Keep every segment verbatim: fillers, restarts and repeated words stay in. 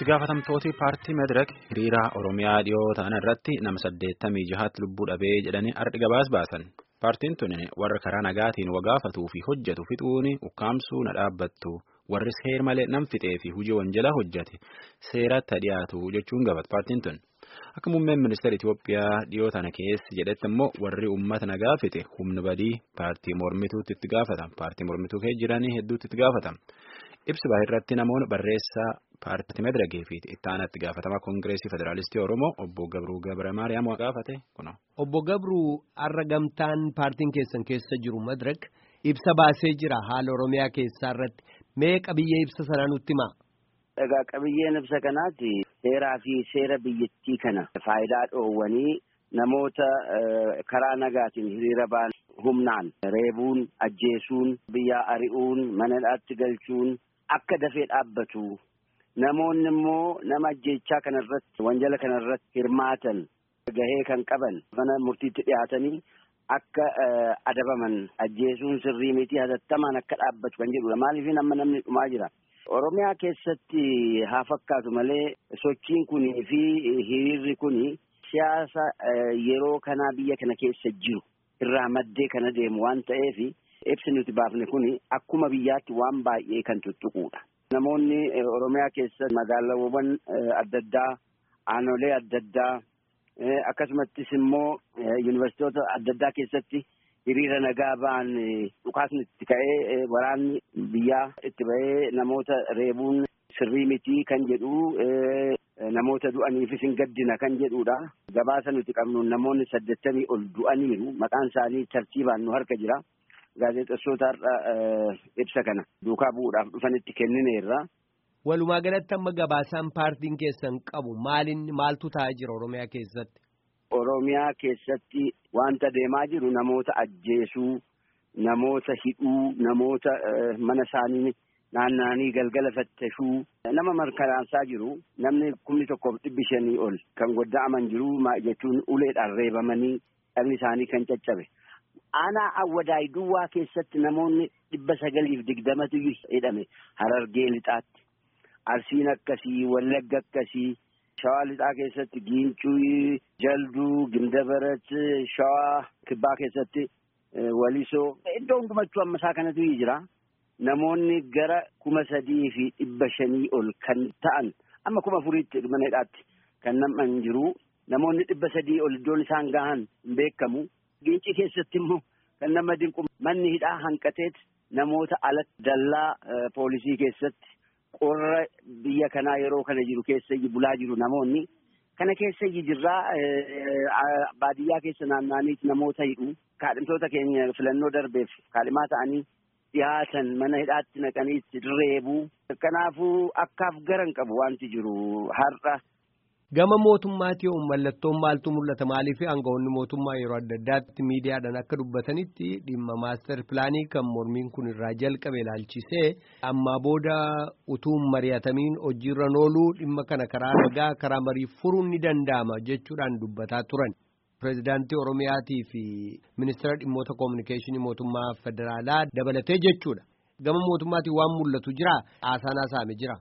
itti gaafatamtooti paartii Madirak hiriira Oromiyaa dhiyoo ta'an irratti nama saddeettamii jahaatti lubbuu dhabee jedhanii ardi gabaas baasan. Paartiin tun warra karaa nagaatiin wagaafatuu fi hojjetu fixuun ukkaamsuu na dhaabbattu warri seer malee nam fixee fi hojii wanjala hojjete seeratti dhiyaatu jechuun gabata paartiin tun. Akka muummeen ministeera Itoophiyaa dhiyoo tana keessa jedhetti immoo warri uummata nagaa fixe humna badii paartii mormituutti itti gaafatan. Paartii mormituu keessa jiranii hedduutti itti gaafatan. Ibsi baay'irratti namoonni barreessaa paartii Madirakii fi itti aanatti gaafatamaa Koongireesii Federaalistii Oromoo obbo Gabruu Gabra Maariyaam gaafate kuno. Obbo Gabruu har'a gamtaan paartiin keessan keessa jiru Madirak ibsa baasee jira haala Oromiyaa keessaa irratti mee qabiyyee ibsa sanaa nutti himaa? Egaa qabiyyeen ibsa kanaati seeraa fi seera biyyattii kana faayidaa dhoowwanii namoota karaa nagaatiin hiriira ba'an humnaan reebuun, ajjeesuun, biyyaa ari'uun, mana hidhaatti galchuun akka dafee dhaabbatu namoonni immoo nama ajjeechaa kanarratti wanjala kanarratti hirmaatan gahee kan qaban mana murtiitti dhiyaatanii akka adabaman ajjeesuun sirrii miti hatattamaan akka dhaabbatu kan jedhudha. Maaliif amma namni dhumaa jira. Oromiyaa keessatti haa fakkaatu malee sochiin kunii fi hiriirri kuni siyaasa yeroo kanaa biyya kana keessa jiru irraa maddee kana deemu waan ta'eef ibsi nuti baafne kuni akkuma biyyaatti waan baay'ee kan tuttuquudha. Namoonni Oromiyaa keessa magaalaawwan adda addaa, aanolee adda addaa akkasumattis immoo yuunivarsiitota adda addaa keessatti hiriira nagaa ba'an dhukaasni itti ka'ee waraanni biyyaa itti ba'ee namoota reebuun sirrii miti kan jedhu namoota du'aniifis hin gaddina kan jedhudha. Gabaasa nuti qabnu namoonni saddeettamii ol du'aniiru maqaan isaanii tartiibaan nu harka jira. Gaazexeessota har'a ibsa kana duukaa bu'uudhaaf dhufanitti kennineerra. Walumaa galatti amma gabaasaan paartiin keessan qabu maalin maaltu ta'aa jira Oromiyaa keessatti? Oromiyaa keessatti wanta deemaa jiru namoota ajjeesuu, namoota hidhuu, namoota mana isaanii naanna'anii galgala fattashuu, nama mirkanaa'aa jiru. Namni kumni tokkoof dhibbi shanii ol kan godda'aman jiru jechuun uleedhaan reebamanii dhalli isaanii kan caccabe. Aanaa Awwadaay Duwwaa keessatti namoonni dhibba sagaliif digdamatu hidhame Harargee lixaatti. Arsiin akkasii, Wallagga akkasii, Shawaa lixaa keessatti Giincuu, Jalduu, Gindabarat, Shawaa Kibbaa keessatti Walisoo. Iddoo hundumachuu amma isaa kanatu jira. Namoonni gara kuma sadii fi dhibba shanii ol kan ta'an amma kuma afuriitti mana hidhaatti kan nam'an jiru. Namoonni dhibba sadii ol iddoon isaan gahan hin beekamu. Giincii keessatti immoo kan nama dinqu manni hidhaa hanqateet namoota alatti dallaa poolisii keessatti qorra biyya kanaa yeroo kana jiru keessa bulaa jiru namoonni kana keessa jirraa baadiyyaa keessa naanna'aniit namoota hidhu kaadhimtoota keenya filannoo darbeef kaadhimaa ta'anii dhiyaatan mana hidhaatti naqaniitti reebuu. Kanaafuu akkaaf garan qabu wanti jiru har'a. Gama mootummaatti yoo mallattoon maaltu mul'ata maaliif aangawoonni mootummaa yeroo adda addaatti miidiyaadhaan akka dubbatanitti dhimma maaster pilaanii kan mormiin kun irraa jalqabe ilaalchisee amma booda utuu mari'atamiin hojiirra ooluu dhimma kana karaa nagaa karaa marii furuun ni danda'ama jechuudhaan dubbataa turan. Pireezidaantii Oromiyaatii fi ministeera dhimmoota koominikeeshinii mootummaa federaalaa dabalatee jechuudha. Gama mootummaatiin waan mul'atu jira haasaan haasa'ame jira.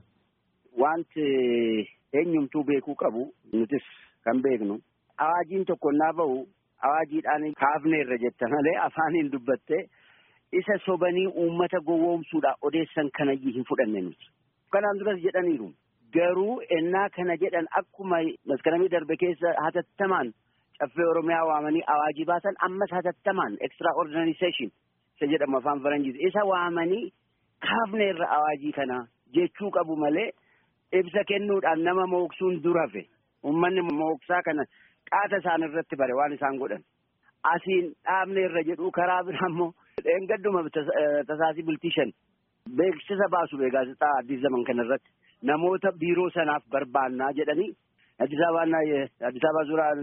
Wanti eenyumtuu beekuu qabu nutis kan beeknu awaajiin tokko naa ba'u awaajiidhaan kaafne irra jetta malee afaaniin dubbatte isa sobanii uummata gowwoomsuudhaan odeessan kanayyii hin fudhanne nuti. Kanaan duras jedhaniiru garuu ennaa kana jedhan akkuma maskanamii darbe keessa hatattamaan caffee Oromiyaa waamanii awaajii baasan ammas hatattamaan extraordinary session isa jedhamu afaan faranjiiti isa waamanii kaafne irra awaajii kana jechuu qabu malee. Ibsa kennuudhaan nama mooksuun durafe uummanni mooksaa kana qaata isaan irratti bare waan isaan godhan asiin dhaabne irra jedhu karaa biraa immoo dheengadduma tasaasii bultii shan beeksisa baasu gaazexaa Addis Zaman kana irratti namoota biiroo sanaaf barbaannaa jedhanii Addis Ababaan Addis Ababa ዙሪያ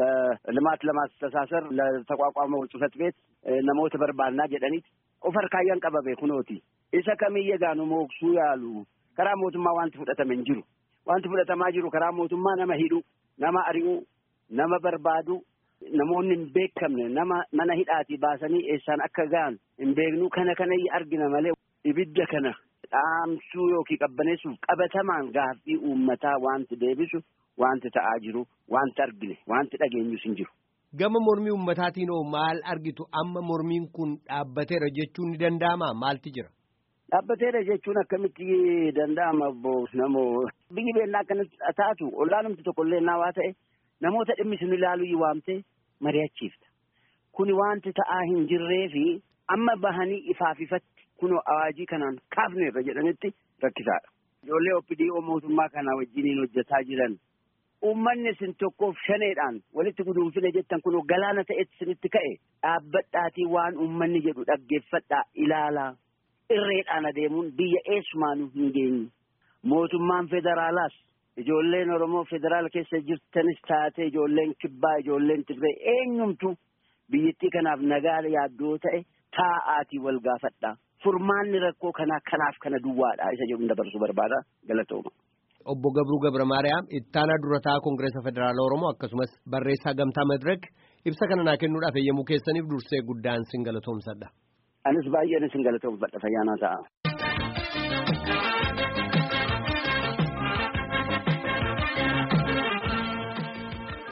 በልማት ለማስተሳሰር ለተቋቋመው ጽሕፈት ቤት namoota barbaannaa jedhanii of harkaayyaan qabame kunooti isa kamiyyee gaanu mooksuu yaalu. Karaa mootummaa wanti fudhatame hin jiru. Wanti fudhatamaa jiru karaa mootummaa nama hidhu, nama ari'uu, nama barbaadu, namoonni hin beekamne nama mana hidhaatii baasanii eessaan akka ga'an hin beeknu kana kana argina malee ibidda kana dhaamsuu yookiin qabbaneessuuf qabatamaan gaaffii uummataa wanti deebisu wanti ta'aa jiru wanti argine wanti dhageenyus hin jiru. Gama mormii uummataatiin hoo maal argitu amma mormiin kun dhaabbateera jechuun ni danda'amaa maalti jira? Dhaabbateera jechuun akkamitti danda'ama obbo namoo biyyi beellaa akkanatti taatu olaanumti tokkollee naawaa ta'e namoota dhimmi sun ilaaluu waamtee mari'achiifta. Kuni wanti ta'aa hin jirree fi amma bahanii ifaaf ifatti kunoo awaajii kanaan kaafneerra jedhanitti rakkisaadha. Ijoollee O P D O mootummaa kana wajjiniin hojjetaa jiran uummanni isin tokkoof shaneedhaan walitti guduunfine jettan kunoo galaana ta'etti isinitti ka'e dhaabbadhaatii waan uummanni jedhu dhaggeeffadhaa ilaalaa. Irreedhaan adeemuun biyya eessumaanuu hin geenye. Mootummaan federaalaas ijoolleen Oromoo federaala keessa jirtanis taate ijoolleen kibbaa ijoolleen Tigree eenyumtu biyyattii kanaaf nagaa yaaddoo ta'e taa'aatii wal gaafadhaa. Furmaanni rakkoo kanaa kanaaf kana duwwaadha isa jedhu dabarsuu barbaada galatooma. Obbo Gabruu Gabra Maariyaam ittaanaa durataa Koongireesa Federaala Oromoo akkasumas barreessaa Gamtaa Madireek ibsa kana naa kennuudhaaf eeyyamuu keessaniif dursee guddaan sin galatoomsadha. Anis baay'een sin galatoomfadha fayyaanaa ta'a.